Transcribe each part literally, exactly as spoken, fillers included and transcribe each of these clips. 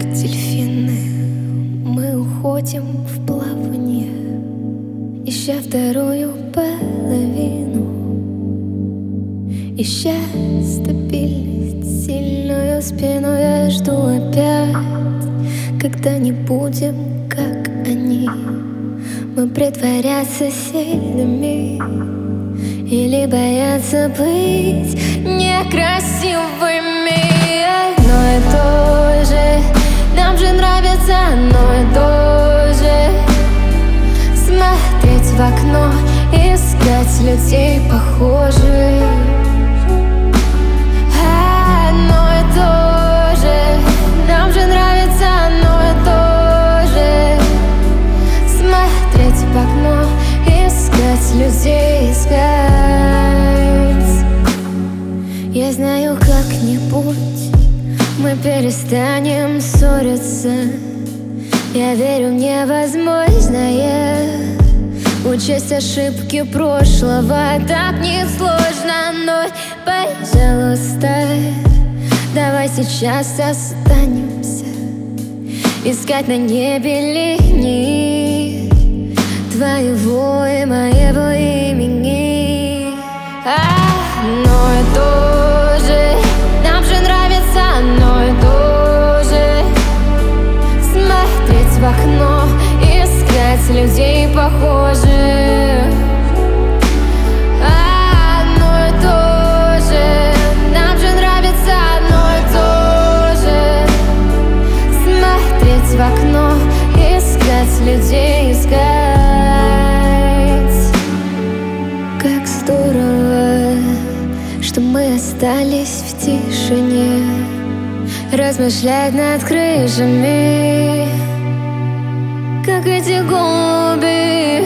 дельфины, мы уходим в плавание, ища вторую половину, ища стабильность, сильную спину. Я жду опять, когда не будем, как они. Мы притворяться сильными или бояться быть некрасивыми. Одно и то же, нам же нравится одно и то же. Смотреть в окно, искать людей похожих. Одно и то же, нам же нравится одно и то же. Смотреть в окно, искать людей, искать. Я знаю, как-нибудь мы перестанем ссориться. Я верю в невозможное, учесть ошибки прошлого так несложно. Но, пожалуйста, давай сейчас останемся, искать на небе линии твоего и моего имени. Одно и то же, нам же нравится одно и то же. Смотреть в окно, искать людей похожих. Одно и то же, нам же нравится одно и то же. Смотреть в окно, искать людей, искать. Как здорово, что мы остались в тишине, размышлять над крышами, как эти голуби.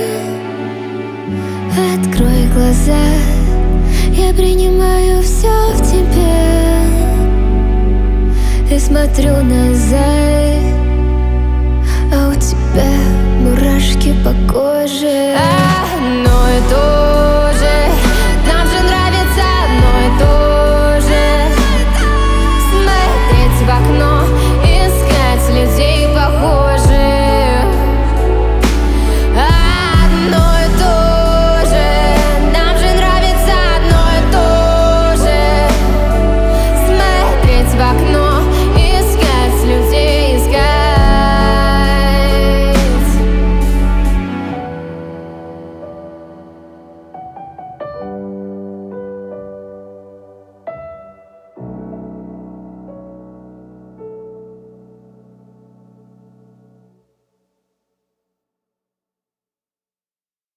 Открой глаза, я принимаю все в тебе и смотрю назад.